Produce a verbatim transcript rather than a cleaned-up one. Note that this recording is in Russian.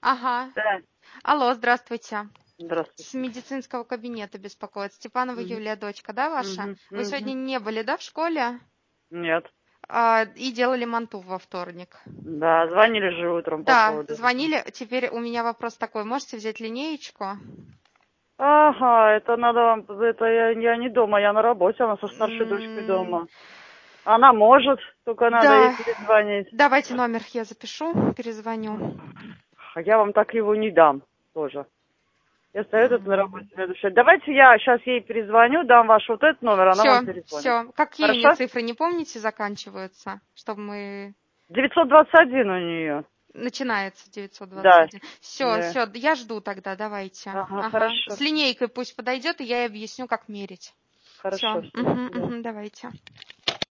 Ага. Да, Алло, здравствуйте. С здравствуйте. медицинского кабинета беспокоит. Степанова Мгм, Юлия, дочка, да, ваша? мгм, Вы сегодня мгм. не были, да, в школе? Нет. А, и делали манту во вторник. Да, звонили же утром по Да, поводу этого. звонили. Теперь у меня вопрос такой. Можете взять линеечку? Ага, это надо вам, это я, я не дома, я на работе, она со старшей дочкой М, дома. Она может, только надо ей Да. перезвонить. Давайте номер я запишу, перезвоню. А я вам так его не дам тоже. Я стою этот на работе М. следующий. Давайте я сейчас ей перезвоню, дам ваш вот этот номер, она вам Все, перезвонит. все. Какие у нее Хорошо? цифры, не помните, заканчиваются? Чтобы мы... девятьсот двадцать один у нее. Начинается девятьсот двадцать Да. один. Все, Да. все, я жду тогда, давайте. Ага, Ага. хорошо. С линейкой пусть подойдет, и я ей объясню, как мерить. Все, Хорошо, все, до угу, свидания. угу, давайте.